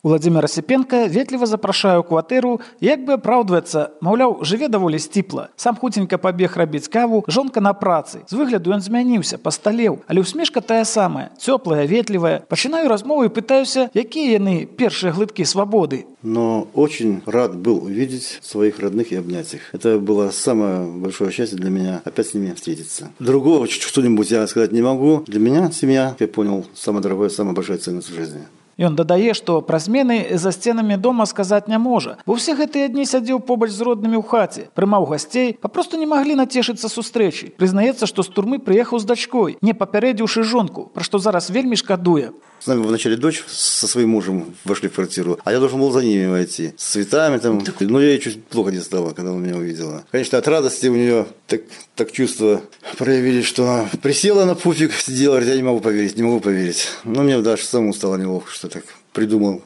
Уладзімір Асіпенка ветліва запрашае ў кватэру, як бы апраўдваецца, маўляў, жыве даволі сціпла. Сам хуценька пабег рабіць каву, жонка на працы. З выгляду ён змяніўся, пасталеў, але ўсмешка тая самая, цёплая, ветлівая. Пачынаю размову і пытаюся, якія яны першыя глыткі свабоды. Но очень рад был увидеть своих родных и обнять их. Это было самое большое счастье для меня, опять с ними встретиться. Другого что-нибудь я сказать не могу. Для меня семья, я понял, самое дорогое, самая большая ценность в жизни. Ён дадае, што пра змены за сценамі дома сказаць не можа, бо ўсе гэтыя дні сядзеў побач з роднымі ў хаце, прымаў гасцей, папросту не маглі нацешыцца сустрэчай. Прызнаецца, што з турмы прыехаў з дачкой, не папярэдзіўшы жонку, пра што зараз вельмі шкадуе. С нами вначале дочь со своим мужем вошли в квартиру, а я должен был за ними войти. С цветами там. Но я ей чуть плохо не стало, когда она меня увидела. Конечно, от радости у нее так чувства проявились, что она присела на пуфик, сидела, говорит, я не могу поверить. Но мне даже самому стало неловко, что так придумал.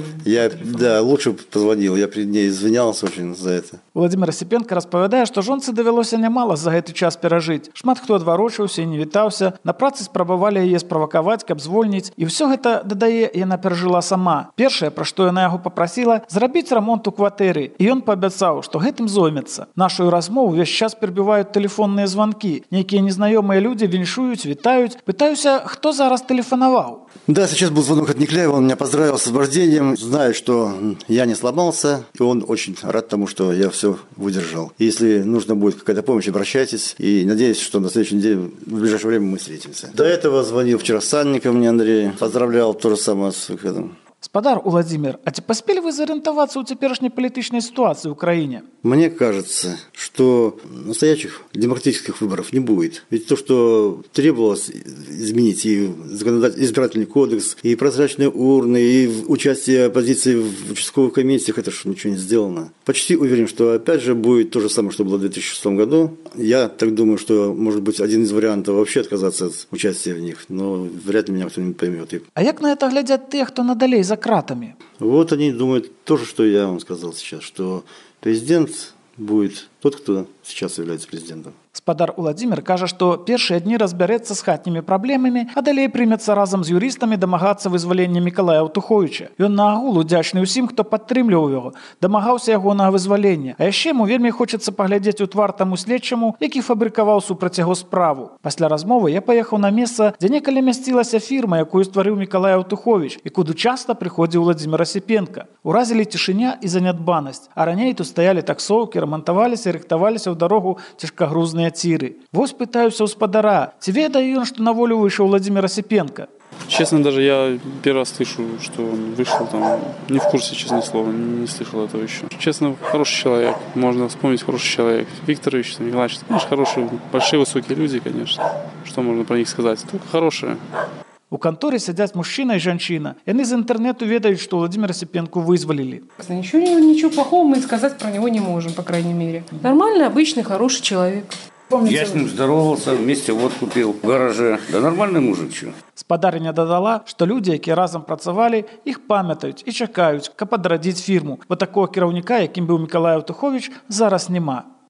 Я лучше позвонил, я перед ней извинялся очень за это. Уладзімір Асіпенка распавядае, што жонцы давялося нямала за гэты час перажыць. Шмат хто адварочаўся і не вітаўся, на працы спрабавалі яе справакаваць, каб звольніць, і ўсё гэта, дадае, яна перажыла сама. Першае, пра што яна яго папрасіла, зрабіць рамонт у кватэры, і ён паабяцаў, што гэтым зоймецца. Нашу размову ўвесь час перабіваюць тэлефонныя званкі. Нейкія незнаёмыя людзі віншуюць, вітаюць. Пытаюся, хто зараз тэлефанаваў. Да, сейчас был звонок от Никляева, он меня поздравил с освобождением, знает, что я не сломался, и он очень рад тому, что я все выдержал. Если нужно будет какая-то помощь, обращайтесь, и надеюсь, что на следующей неделе, в ближайшее время мы встретимся. До этого звонил вчера Санников мне Андрей, поздравлял то же самое с выходом. Спадар Уладзімір, а ці паспелі вы зарыентавацца ў цяперашняй палітычнай ситуации в Украине? Мне кажется, что настоящих демократических выборов не будет. Ведь то, что требовалось изменить и избирательный кодекс, и прозрачные урны, и участие оппозиции в участковых комиссиях, это же ничего не сделано. Почти уверен, что опять же будет то же самое, что было в 2006 году. Я так думаю, что может быть один из вариантов вообще отказаться от участия в них, но вряд ли меня кто-нибудь поймет. А як на это глядят те, кто надалей за кратами? Вот они думают то же, что я вам сказал сейчас, что президент будет тот, кто сейчас является президентом. Спадар Уладзімір кажа, што першыя дні разбярэцца з хатнімі праблемамі, а далей прымецца разам з юрыстамі дамагацца вызвалення Мікалая Аўтуховіча. Ён на агул удзячны ўсім, хто падтрымліваў яго, дамагаўся ягонага вызвалення. А яшчэ яму вельмі хочацца паглядзець у твар таму следчаму, які фабрыкаваў супраць яго справу. Пасля размовы я паехаў на месца, дзе некалі мясцілася фірма, якую стварыў Мікалай Аўтуховіч, і куды часта прыходзіў Уладзімір Асіпенка. Уразілі цішыня і занядбанасць, а раней тут стаялі таксоўкі, рамантаваліся і рыхтаваліся ў дарогу цяжкагрузныя ціры. Вось пытаюся ў спадара, ці ведае ён, што на волю выйшаў Уладзімір Асіпенка? Честно, даже я первый раз слышу, что он вышел там, не в курсе, честное слово, не слышал этого еще. Честно, хороший человек, можно вспомнить хороший человек. Викторович, Николаевич, конечно, хорошие, большие, высокие люди, конечно. Что можно про них сказать? Только хорошие. У канторе сядзяць мужчына і жанчына. Яны з інтэрнету ведаюць, што Уладзіміра Асіпенку вызвалілі. Ничего плохого мы сказать про него не можем, по крайней мере. Нормальный, обычный, хороший человек. Я с ним здоровался, вместе водку пил в гараже. Да нормальный мужик, чё. Спадарыня дадала, што людзі, якія разам працавалі, іх памятаюць і чакаюць, каб адрадзіць фірму, бо такого кіраўніка, якім быў Мікалай Аўтуховіч, зараз няма.